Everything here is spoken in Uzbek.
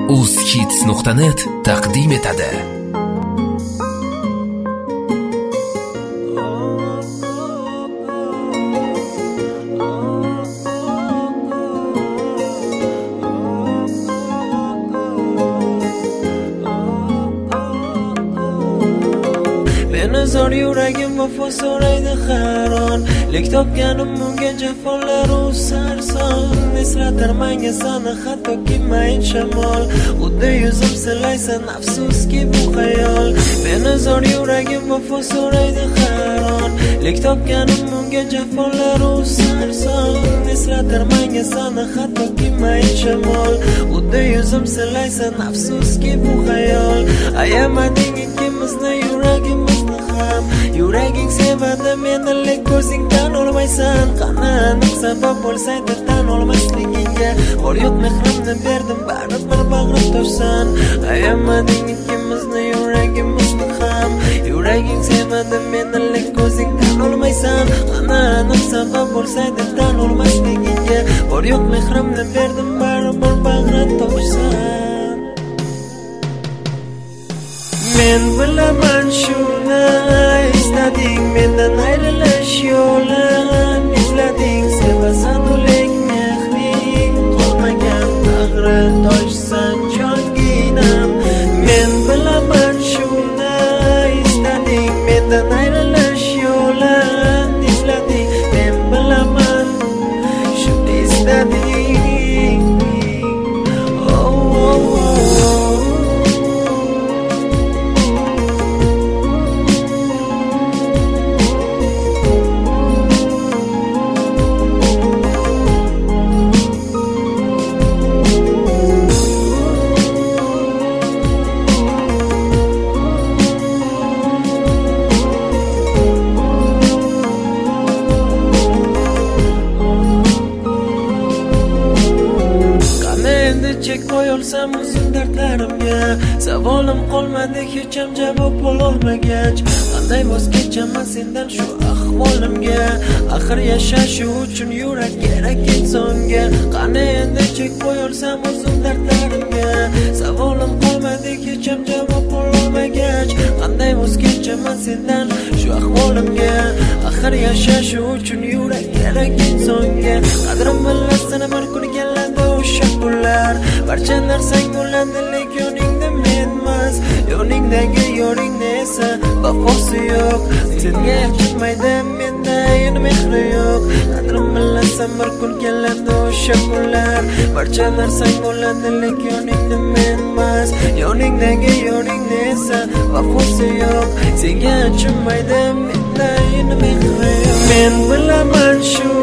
uzhits.net taqdim etadi. Zor yuragim vafo so'raydi haron, lek topganim bunga jafolar u sarson. Eslatar menga sani hattoki mayin shamol, xuddi yuzim silaysan afsuski bu xayol. Meni zor yuragim vafo so'raydi haron, lek topganim bunga jafolar u sarson. Eslatar menga sani hattoki mayin shamol, xuddi yuzim silaysan afsuski bu xayol. Ayamading ikkimizni yuragimizni Yuraging sevadi meni, lek ko'zingdan olmaysan. Qanaqa sabab bo'lsaydi tan olmasligingga, bor yo'q mehrimni berdim, baribir bag'rim to'shsan. Ayamading ikkimizni yuragimizni ham. Yuraging sevadi meni, lek ko'zingdan olmaysan. Qanaqa sabab bo'lsaydi tan olmasligingga, bor yo'q mehrimni berdim, baribir bag'rim to'shsan. Men bilaman shuni istading, mendan ayrilish yo'lin izlading. Sevasan lek mehring qolmagan, bag'ri toshsan jonginam. Men bilaman shuni istading, mendan ayrilish yo'lin izlading. Men bilaman shuni istading. Chek qo'yolsam uzun dardlarimga, savolim qolmadi hech ham javob ololmagach. Qanday voz kechaman sendan shu ahvolimga, axir yashash uchun yurak kerak insonga. Qani endi chek qo'yolsam uzun dardlarimga, savolim qolmadi hech ham javob ololmagach. Qanday voz kechaman sendan shu ahvolimga, axir yashash uchun yurak kerak insonga. Qadrim bilmasdan bir kun keladi o'sha kunlar, barcha narsang bo'ladi lek yoningda menmas. Yoningdagi yoringda esa vafosi yo'q, senga chiqmaydi menda yana mehri yo'q. Qadrim bilasan bir kun keladi o'sha kunlar, barcha narsang bo'ladi lek yoningda menmas. Yoningdagi yoringda esa vafosi yo'q, senga chiqmaydi menda yana mehri yo'q. Men bilaman shu